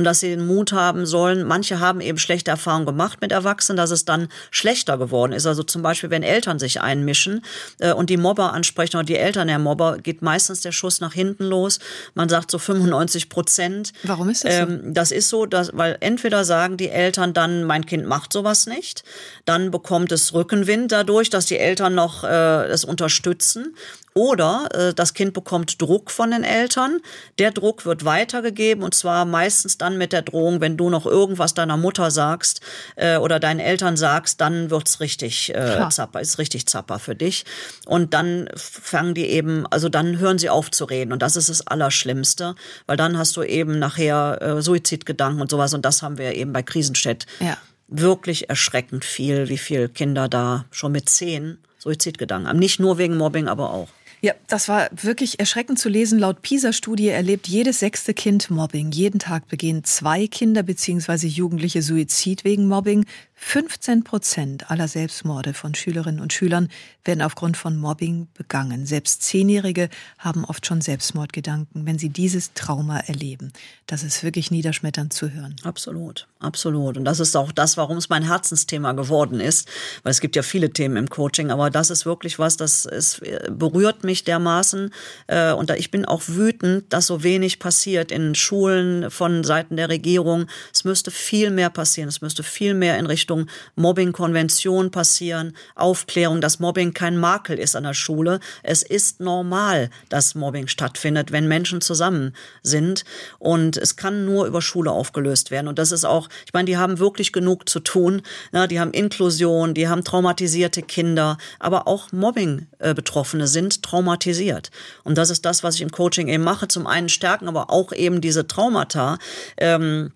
Speaker 4: dass sie den Mut haben sollen. Manche haben eben schlechte Erfahrungen gemacht mit Erwachsenen, dass es dann schlechter geworden ist. Also zum Beispiel, wenn Eltern sich einmischen äh, und die Mobber ansprechen oder die Eltern der Mobber, geht meistens der Schuss nach hinten los. Man sagt so fünfundneunzig Prozent.
Speaker 3: Warum ist das so?
Speaker 4: Ähm, das ist so, dass, weil entweder sagen die Eltern dann, mein Kind macht sowas nicht, dann bekommt es Rückenwind dadurch, dass die Eltern noch äh, es unterstützen. Oder äh, das Kind bekommt Druck von den Eltern. Der Druck wird weitergegeben und zwar meistens dann mit der Drohung, wenn du noch irgendwas deiner Mutter sagst äh, oder deinen Eltern sagst, dann wird's richtig äh, zapper, ist richtig zapper für dich. Und dann fangen die eben, also dann hören sie auf zu reden und das ist das Allerschlimmste, weil dann hast du eben nachher äh, Suizidgedanken und sowas und das haben wir eben bei Krisenchat ja. wirklich erschreckend viel, wie viele Kinder da schon mit zehn Suizidgedanken haben. Nicht nur wegen Mobbing, aber auch.
Speaker 3: Ja, das war wirklich erschreckend zu lesen. Laut PISA-Studie erlebt jedes sechste Kind Mobbing. Jeden Tag begehen zwei Kinder bzw. Jugendliche Suizid wegen Mobbing. fünfzehn Prozent aller Selbstmorde von Schülerinnen und Schülern werden aufgrund von Mobbing begangen. Selbst Zehnjährige haben oft schon Selbstmordgedanken, wenn sie dieses Trauma erleben. Das ist wirklich niederschmetternd zu hören.
Speaker 4: Absolut, absolut. Und das ist auch das, warum es mein Herzensthema geworden ist. Weil es gibt ja viele Themen im Coaching, aber das ist wirklich was, das ist, berührt mich dermaßen. Und ich bin auch wütend, dass so wenig passiert in Schulen von Seiten der Regierung. Es müsste viel mehr passieren. Es müsste viel mehr in Richtung Mobbing-Konvention passieren, Aufklärung, dass Mobbing kein Makel ist an der Schule. Es ist normal, dass Mobbing stattfindet, wenn Menschen zusammen sind. Und es kann nur über Schule aufgelöst werden. Und das ist auch, ich meine, die haben wirklich genug zu tun. Ja, die haben Inklusion, die haben traumatisierte Kinder, aber auch Mobbing-Betroffene sind traumatisiert. Und das ist das, was ich im Coaching eben mache. Zum einen stärken, aber auch eben diese Traumata. Ähm,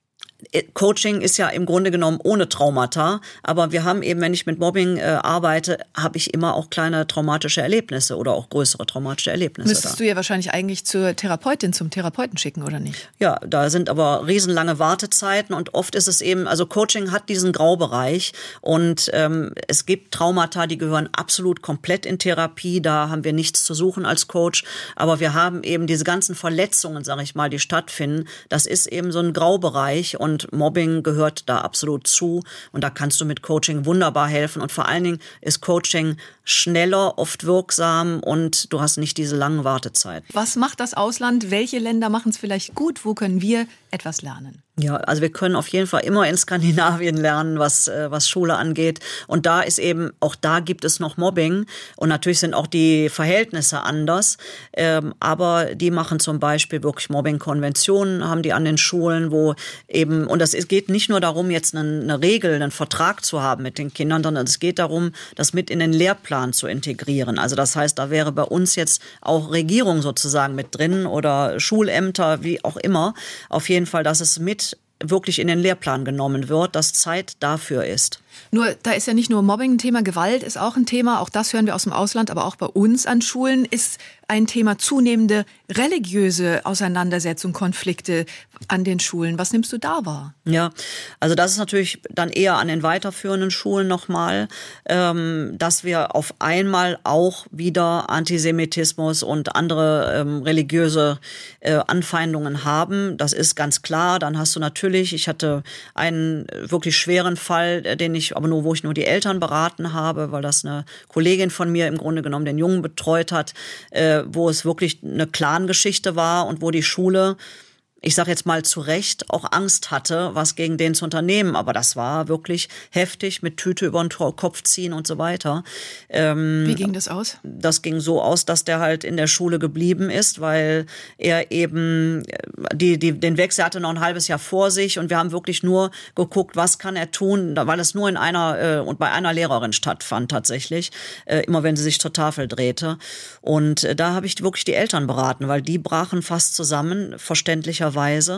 Speaker 4: Coaching ist ja im Grunde genommen ohne Traumata, aber wir haben eben, wenn ich mit Mobbing äh, arbeite, habe ich immer auch kleine traumatische Erlebnisse oder auch größere traumatische Erlebnisse.
Speaker 3: Müsstest da. du ja wahrscheinlich eigentlich zur Therapeutin, zum Therapeuten schicken, oder nicht?
Speaker 4: Ja, da sind aber riesenlange Wartezeiten und oft ist es eben, also Coaching hat diesen Graubereich und ähm, es gibt Traumata, die gehören absolut komplett in Therapie, da haben wir nichts zu suchen als Coach, aber wir haben eben diese ganzen Verletzungen, sage ich mal, die stattfinden, das ist eben so ein Graubereich und Und Mobbing gehört da absolut zu. Und da kannst du mit Coaching wunderbar helfen. Und vor allen Dingen ist Coaching schneller, oft wirksam und du hast nicht diese langen Wartezeiten.
Speaker 3: Was macht das Ausland? Welche Länder machen es vielleicht gut? Wo können wir etwas lernen?
Speaker 4: Ja, also wir können auf jeden Fall immer in Skandinavien lernen, was was Schule angeht. Und da ist eben, auch da gibt es noch Mobbing. Und natürlich sind auch die Verhältnisse anders. Ähm, aber die machen zum Beispiel wirklich Mobbing-Konventionen, haben die an den Schulen, wo eben, und das geht nicht nur darum, jetzt eine, eine Regel, einen Vertrag zu haben mit den Kindern, sondern es geht darum, das mit in den Lehrplan zu integrieren. Also das heißt, da wäre bei uns jetzt auch Regierung sozusagen mit drin oder Schulämter, wie auch immer. Auf jeden Fall, dass es mit wirklich in den Lehrplan genommen wird, dass Zeit dafür ist.
Speaker 3: Nur, da ist ja nicht nur Mobbing ein Thema, Gewalt ist auch ein Thema, auch das hören wir aus dem Ausland, aber auch bei uns an Schulen ist ein Thema zunehmende religiöse Auseinandersetzung, Konflikte an den Schulen. Was nimmst du da wahr?
Speaker 4: Ja, also das ist natürlich dann eher an den weiterführenden Schulen nochmal, ähm, dass wir auf einmal auch wieder Antisemitismus und andere ähm, religiöse äh, Anfeindungen haben. Das ist ganz klar. Dann hast du natürlich, ich hatte einen wirklich schweren Fall, den ich, aber nur, wo ich nur die Eltern beraten habe, weil das eine Kollegin von mir im Grunde genommen den Jungen betreut hat, äh, wo es wirklich eine Clan-Geschichte war und wo die Schule, ich sage jetzt mal zu Recht, auch Angst hatte, was gegen den zu unternehmen. Aber das war wirklich heftig, mit Tüte über den Kopf ziehen und so weiter.
Speaker 3: Ähm, Wie ging das aus?
Speaker 4: Das ging so aus, dass der halt in der Schule geblieben ist, weil er eben die, die, den Wechsel hatte noch ein halbes Jahr vor sich und wir haben wirklich nur geguckt, was kann er tun, weil es nur in einer äh, und bei einer Lehrerin stattfand tatsächlich, äh, immer wenn sie sich zur Tafel drehte. Und äh, da habe ich wirklich die Eltern beraten, weil die brachen fast zusammen, verständlicherweise.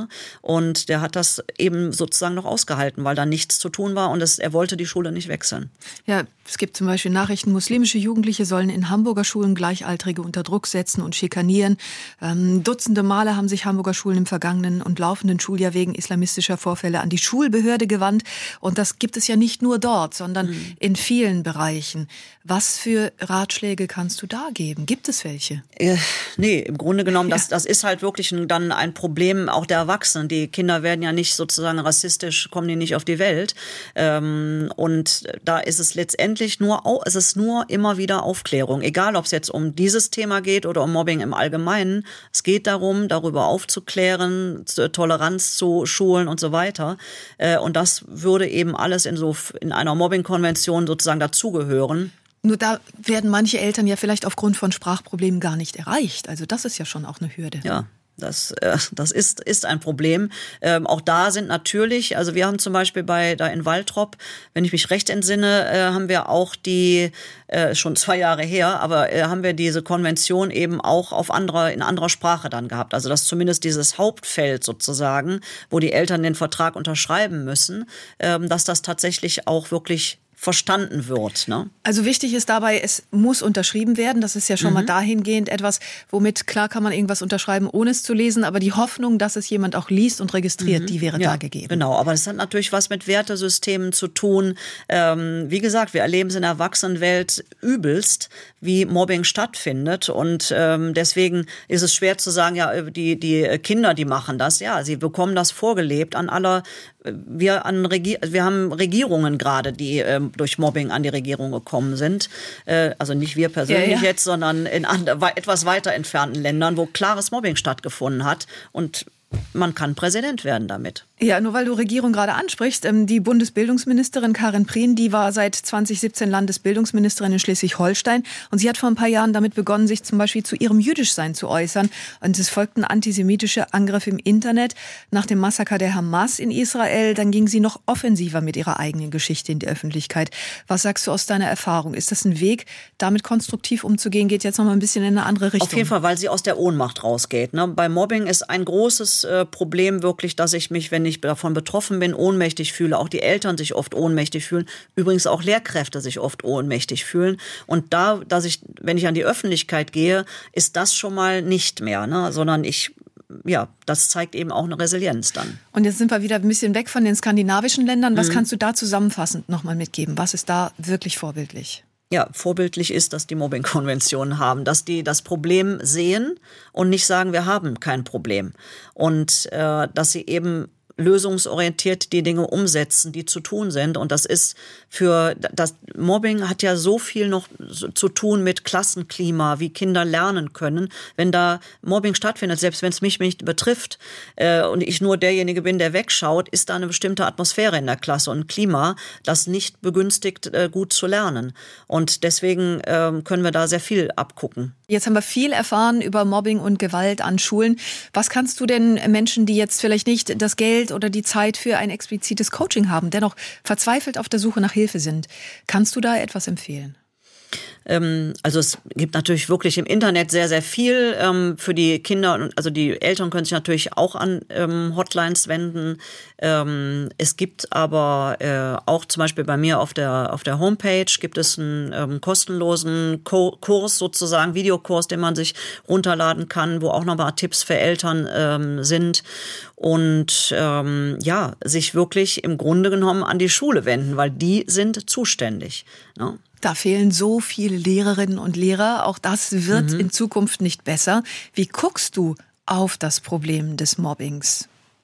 Speaker 4: Und der hat das eben sozusagen noch ausgehalten, weil da nichts zu tun war und es, er wollte die Schule nicht wechseln.
Speaker 3: Ja, es gibt zum Beispiel Nachrichten, muslimische Jugendliche sollen in Hamburger Schulen Gleichaltrige unter Druck setzen und schikanieren. Ähm, Dutzende Male haben sich Hamburger Schulen im vergangenen und laufenden Schuljahr wegen islamistischer Vorfälle an die Schulbehörde gewandt. Und das gibt es ja nicht nur dort, sondern mhm. in vielen Bereichen. Was für Ratschläge kannst du da geben? Gibt es welche?
Speaker 4: Äh, nee, im Grunde genommen, ja. das, das ist halt wirklich ein, dann ein Problem Problem auch der Erwachsenen. Die Kinder werden ja nicht sozusagen rassistisch, kommen die nicht auf die Welt. Ähm, und da ist es letztendlich nur, es ist nur immer wieder Aufklärung. Egal, ob es jetzt um dieses Thema geht oder um Mobbing im Allgemeinen. Es geht darum, darüber aufzuklären, Toleranz zu schulen und so weiter. Äh, und das würde eben alles in so, in einer Mobbing-Konvention sozusagen dazugehören.
Speaker 3: Nur da werden manche Eltern ja vielleicht aufgrund von Sprachproblemen gar nicht erreicht. Also das ist ja schon auch eine Hürde.
Speaker 4: Ja. Das, äh, das ist, ist ein Problem. Ähm, auch da sind natürlich, also wir haben zum Beispiel bei, da in Waltrop, wenn ich mich recht entsinne, äh, haben wir auch die, äh, schon zwei Jahre her, aber äh, haben wir diese Konvention eben auch auf anderer, in anderer Sprache dann gehabt. Also dass zumindest dieses Hauptfeld sozusagen, wo die Eltern den Vertrag unterschreiben müssen, ähm, dass das tatsächlich auch wirklich verstanden wird. Ne?
Speaker 3: Also wichtig ist dabei, es muss unterschrieben werden. Das ist ja schon mhm. mal dahingehend etwas, womit klar kann man irgendwas unterschreiben, ohne es zu lesen. Aber die Hoffnung, dass es jemand auch liest und registriert, mhm. die wäre ja, da gegeben.
Speaker 4: Genau, aber das hat natürlich was mit Wertesystemen zu tun. Ähm, wie gesagt, wir erleben es in der Erwachsenenwelt übelst, wie Mobbing stattfindet. Und ähm, deswegen ist es schwer zu sagen, ja, die, die Kinder, die machen das. Ja, sie bekommen das vorgelebt an aller Wir, an Regier- wir haben Regierungen gerade, die ähm, durch Mobbing an die Regierung gekommen sind. Äh, also nicht wir persönlich ja, ja. jetzt, sondern in and- etwas weiter entfernten Ländern, wo klares Mobbing stattgefunden hat. Und man kann Präsident werden damit.
Speaker 3: Ja, nur weil du Regierung gerade ansprichst, die Bundesbildungsministerin Karin Prien, die war seit zwanzig siebzehn Landesbildungsministerin in Schleswig-Holstein und sie hat vor ein paar Jahren damit begonnen, sich zum Beispiel zu ihrem Jüdischsein zu äußern. Und es folgten antisemitische Angriffe im Internet nach dem Massaker der Hamas in Israel. Dann ging sie noch offensiver mit ihrer eigenen Geschichte in die Öffentlichkeit. Was sagst du aus deiner Erfahrung? Ist das ein Weg, damit konstruktiv umzugehen? Geht jetzt noch mal ein bisschen in eine andere Richtung?
Speaker 4: Auf jeden Fall, weil sie aus der Ohnmacht rausgeht. Ne? Bei Mobbing ist ein großes äh, Problem wirklich, dass ich mich, wenn ich ich davon betroffen bin, ohnmächtig fühle, auch die Eltern sich oft ohnmächtig fühlen, übrigens auch Lehrkräfte sich oft ohnmächtig fühlen. Und da, dass ich, wenn ich an die Öffentlichkeit gehe, ist das schon mal nicht mehr, ne? Sondern ich ja, das zeigt eben auch eine Resilienz dann.
Speaker 3: Und jetzt sind wir wieder ein bisschen weg von den skandinavischen Ländern. Was mhm. kannst du da zusammenfassend nochmal mitgeben? Was ist da wirklich vorbildlich?
Speaker 4: Ja, vorbildlich ist, dass die Mobbing-Konventionen haben, dass die das Problem sehen und nicht sagen, wir haben kein Problem. Und äh, dass sie eben lösungsorientiert die Dinge umsetzen, die zu tun sind. Und das ist für, das Mobbing hat ja so viel noch zu tun mit Klassenklima, wie Kinder lernen können. Wenn da Mobbing stattfindet, selbst wenn es mich nicht betrifft äh, und ich nur derjenige bin, der wegschaut, ist da eine bestimmte Atmosphäre in der Klasse und ein Klima, das nicht begünstigt, äh, gut zu lernen. Und deswegen äh, können wir da sehr viel abgucken.
Speaker 3: Jetzt haben wir viel erfahren über Mobbing und Gewalt an Schulen. Was kannst du denn Menschen, die jetzt vielleicht nicht das Geld oder die Zeit für ein explizites Coaching haben, dennoch verzweifelt auf der Suche nach Hilfe sind, kannst du da etwas empfehlen?
Speaker 4: Also es gibt natürlich wirklich im Internet sehr, sehr viel ähm, für die Kinder. Also die Eltern können sich natürlich auch an ähm, Hotlines wenden. Ähm, es gibt aber äh, auch zum Beispiel bei mir auf der auf der Homepage gibt es einen ähm, kostenlosen Ko- Kurs sozusagen, Videokurs, den man sich runterladen kann, wo auch nochmal Tipps für Eltern ähm, sind. Und ähm, ja, sich wirklich im Grunde genommen an die Schule wenden, weil die sind zuständig. Ne?
Speaker 3: Da fehlen so viele Lehrerinnen und Lehrer. Auch das wird mhm. in Zukunft nicht besser. Wie guckst du auf das Problem des Mobbings?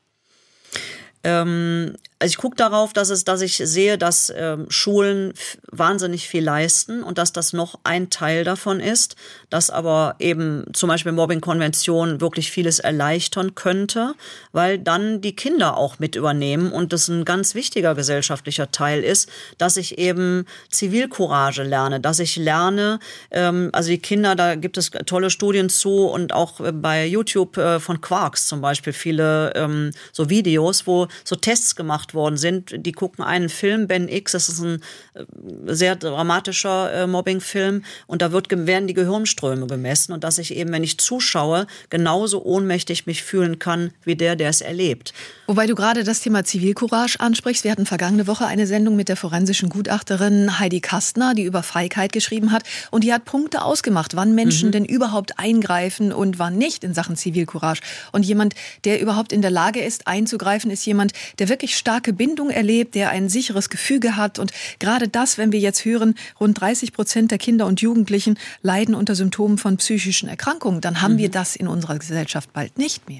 Speaker 4: Ähm, also ich gucke darauf, dass es, dass ich sehe, dass ähm, Schulen f- wahnsinnig viel leisten und dass das noch ein Teil davon ist, dass aber eben zum Beispiel Mobbing-Konvention wirklich vieles erleichtern könnte, weil dann die Kinder auch mit übernehmen und das ein ganz wichtiger gesellschaftlicher Teil ist, dass ich eben Zivilcourage lerne, dass ich lerne, ähm, also die Kinder, da gibt es tolle Studien zu und auch bei YouTube äh, von Quarks zum Beispiel viele ähm, so Videos, wo so Tests gemacht worden sind. Die gucken einen Film, Ben X, das ist ein sehr dramatischer äh, Mobbing-Film und da wird, werden die Gehirnströme gemessen und dass ich eben, wenn ich zuschaue, genauso ohnmächtig mich fühlen kann, wie der, der es erlebt.
Speaker 3: Wobei du gerade das Thema Zivilcourage ansprichst. Wir hatten vergangene Woche eine Sendung mit der forensischen Gutachterin Heidi Kastner, die über Feigheit geschrieben hat und die hat Punkte ausgemacht, wann Menschen mhm. denn überhaupt eingreifen und wann nicht in Sachen Zivilcourage. Und jemand, der überhaupt in der Lage ist, einzugreifen, ist jemand, der wirklich starke Bindung erlebt, der ein sicheres Gefüge hat. Und gerade das, wenn wir jetzt hören, rund dreißig Prozent der Kinder und Jugendlichen leiden unter Symptomen von psychischen Erkrankungen, dann haben mhm. wir das in unserer Gesellschaft bald nicht mehr.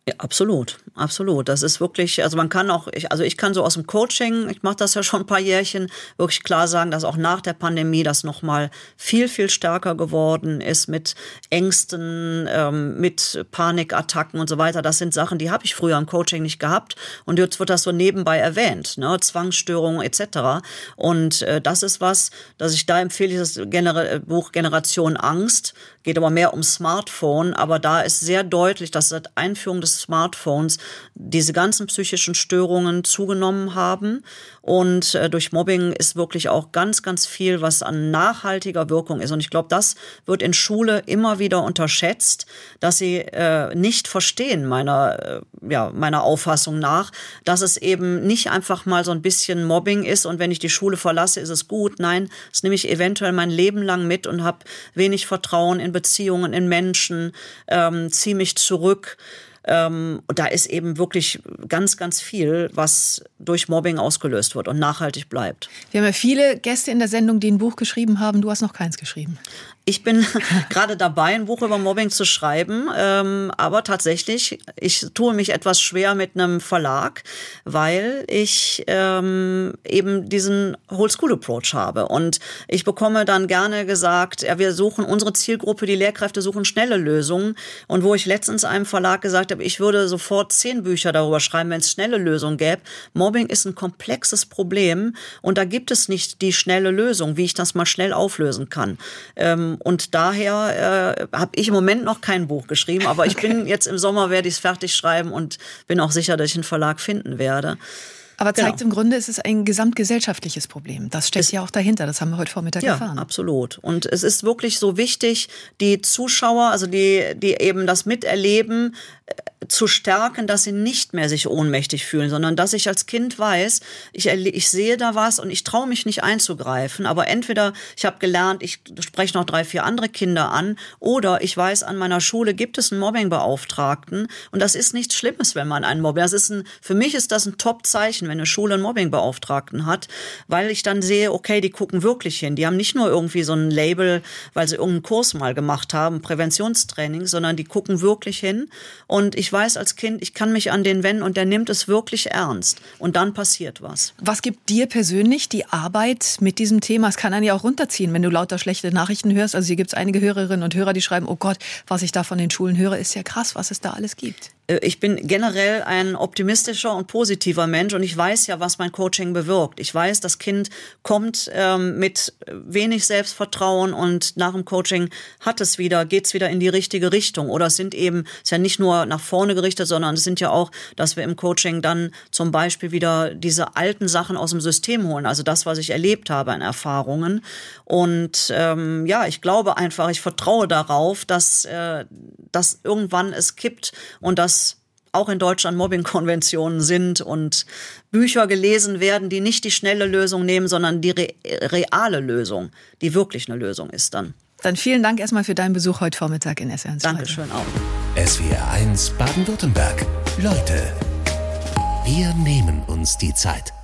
Speaker 4: Ja, absolut, absolut. Das ist wirklich, also man kann auch, ich, also ich kann so aus dem Coaching, ich mache das ja schon ein paar Jährchen, wirklich klar sagen, dass auch nach der Pandemie das nochmal viel, viel stärker geworden ist mit Ängsten, ähm, mit Panikattacken und so weiter. Das sind Sachen, die habe ich früher im Coaching nicht gehabt und jetzt wird das so nebenbei erwähnt, ne? Zwangsstörungen et cetera. Und äh, das ist was, das ich da empfehle, das Gener- Buch Generation Angst, geht aber mehr um Smartphone, aber da ist sehr deutlich, dass seit Einführung des Smartphones diese ganzen psychischen Störungen zugenommen haben. Und äh, durch Mobbing ist wirklich auch ganz, ganz viel, was an nachhaltiger Wirkung ist. Und ich glaube, das wird in Schule immer wieder unterschätzt, dass sie äh, nicht verstehen, meiner, äh, ja, meiner Auffassung nach, dass es eben nicht einfach mal so ein bisschen Mobbing ist und wenn ich die Schule verlasse, ist es gut. Nein, das nehme ich eventuell mein Leben lang mit und habe wenig Vertrauen in Beziehungen, in Menschen, ähm, ziehe mich zurück. Ähm, da ist eben wirklich ganz, ganz viel, was durch Mobbing ausgelöst wird und nachhaltig bleibt.
Speaker 3: Wir haben ja viele Gäste in der Sendung, die ein Buch geschrieben haben. Du hast noch keins geschrieben.
Speaker 4: Ich bin gerade dabei, ein Buch über Mobbing zu schreiben, ähm, aber tatsächlich, ich tue mich etwas schwer mit einem Verlag, weil ich ähm, eben diesen Whole-School-Approach habe. Und ich bekomme dann gerne gesagt, ja, wir suchen, unsere Zielgruppe, die Lehrkräfte suchen schnelle Lösungen. Und wo ich letztens einem Verlag gesagt habe, ich würde sofort zehn Bücher darüber schreiben, wenn es schnelle Lösungen gäbe. Mobbing ist ein komplexes Problem und da gibt es nicht die schnelle Lösung, wie ich das mal schnell auflösen kann. Ähm, Und daher äh, habe ich im Moment noch kein Buch geschrieben, aber ich okay. bin jetzt im Sommer, werde ich es fertig schreiben und bin auch sicher, dass ich einen Verlag finden werde.
Speaker 3: Aber zeigt
Speaker 4: genau.
Speaker 3: im Grunde, es ist ein gesamtgesellschaftliches Problem. Das steckt es, ja auch dahinter, das haben wir heute Vormittag
Speaker 4: ja,
Speaker 3: erfahren.
Speaker 4: Ja, absolut. Und es ist wirklich so wichtig, die Zuschauer, also die, die eben das miterleben, zu stärken, dass sie nicht mehr sich ohnmächtig fühlen, sondern dass ich als Kind weiß, ich, ich sehe da was und ich traue mich nicht einzugreifen, aber entweder ich habe gelernt, ich spreche noch drei, vier andere Kinder an oder ich weiß, an meiner Schule gibt es einen Mobbingbeauftragten und das ist nichts Schlimmes, wenn man einen Mobbing, das ist ein, für mich ist das ein Top-Zeichen, wenn eine Schule einen Mobbingbeauftragten hat, weil ich dann sehe, okay, die gucken wirklich hin, die haben nicht nur irgendwie so ein Label, weil sie irgendeinen Kurs mal gemacht haben, Präventionstraining, sondern die gucken wirklich hin und ich weiß als Kind, ich kann mich an den wenden und der nimmt es wirklich ernst. Und dann passiert was.
Speaker 3: Was gibt dir persönlich die Arbeit mit diesem Thema? Es kann einen ja auch runterziehen, wenn du lauter schlechte Nachrichten hörst. Also hier gibt es einige Hörerinnen und Hörer, die schreiben, oh Gott, was ich da von den Schulen höre, ist ja krass, was es da alles gibt.
Speaker 4: Ich bin generell ein optimistischer und positiver Mensch und ich weiß ja, was mein Coaching bewirkt. Ich weiß, das Kind kommt ähm, mit wenig Selbstvertrauen und nach dem Coaching hat es wieder, geht es wieder in die richtige Richtung. Oder es sind eben, es ist ja nicht nur nach vorne gerichtet, sondern es sind ja auch, dass wir im Coaching dann zum Beispiel wieder diese alten Sachen aus dem System holen. Also das, was ich erlebt habe an Erfahrungen. Und ähm, ja, ich glaube einfach, ich vertraue darauf, dass, äh, dass irgendwann es kippt und dass auch in Deutschland Mobbing-Konventionen sind und Bücher gelesen werden, die nicht die schnelle Lösung nehmen, sondern die re- reale Lösung, die wirklich eine Lösung ist dann.
Speaker 3: Dann vielen Dank erstmal für deinen Besuch heute Vormittag in S W R eins.
Speaker 4: Dankeschön auch.
Speaker 2: S W R eins Baden-Württemberg. Leute, wir nehmen uns die Zeit.